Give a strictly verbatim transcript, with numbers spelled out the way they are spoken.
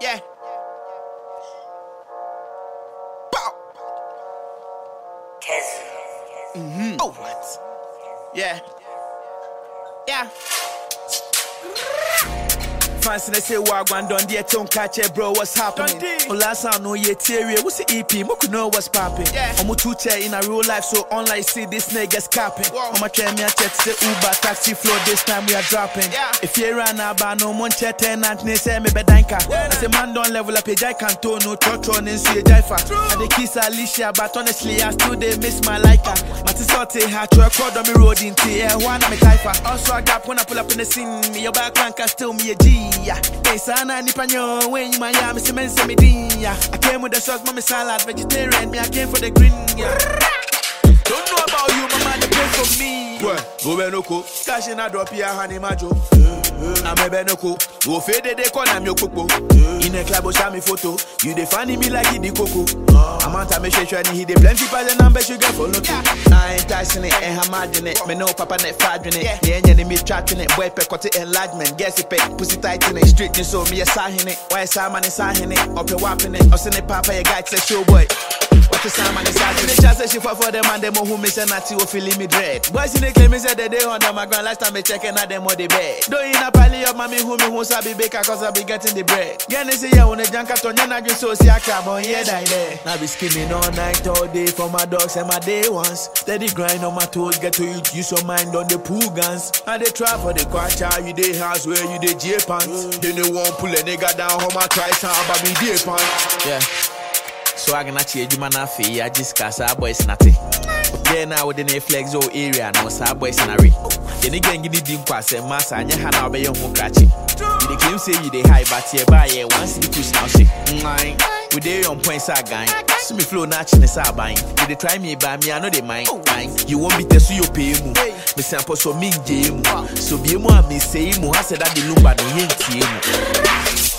Yeah. Bow. Mm-hmm. Oh, what? Yeah. Yeah. Fancy they say wagwan done the don't catch it, bro. What's happening? Oh, last time no ye theory. What's the E P? Moku know what's popping. Yeah. I'm a two chair in a real life, so online see this niggas capping. I'm a train me a check say Uber taxi flow. This time we are dropping. Yeah. If you run about no one chat tenant, they say me bedanka. I say man don't level up a jai can't no trotro and see a jaifa. And the kiss Alicia, but honestly I still they miss my liker. Mati sorte hat to record on me road in T L one. I'm a typer. Also I got when I pull up in the scene. Me your back rank still me a G. Yeah, hey, sana ni panyo when you Miami, see men say me din. Yeah, I came with the sauce, mommy salad, vegetarian. Me I came for the green. Yeah, don't know about you, mama, they pray for me. Well, go benoko, cash in a drop here, honey majo. I'm a benoko, go fade they call I'm your coco. In a club, show me photo. You define me like the coco. I'm on time, she trying to hit the plenty by the number you get for look. I ain't touching it, ain't hammering it. Me no papa net fadring it. Yeah, yeah, me trapping it. Boy, peck cut it enlargement. Guess it peck, pussy tight in it. Strictness so me a sign it. Why Simon is signing it? Up your whopping it. I send it papa, your guy to show boy. What the Simon is signing it? Just say she fought for them and them who miss a natty who feeling me dread. Boys in the claim me said that they under my grand last time me checking at them on the bed. Don't in a pally of mommy who me who sabi baker cause I be getting the bread. Get see ya on the junk at on your just so see a crab on here die there. Now be skimming all night all day for my dogs and my day ones. Steady grind on my toes, get to it, use your mind on the pool guns. And they try for the quarter, you they house where you they J pants. Then they won't pull a nigga down home and try some about me J pants. Yeah. So I gonna change you man a fee, I just cause our boys nothing. Yeah, now within a flex or area, no our boys in a ring. Then again, give the dim pass and massa and your hand out by your home catching. You the claim say you they high, but you buy a once the push now shit. We they on points are gang. So me flow natching is our buying. You they try me by me, I know they mind. You won't be tested, you pay mu. Me sample so me game. So be more, me say mu. I said that the lumba no hint.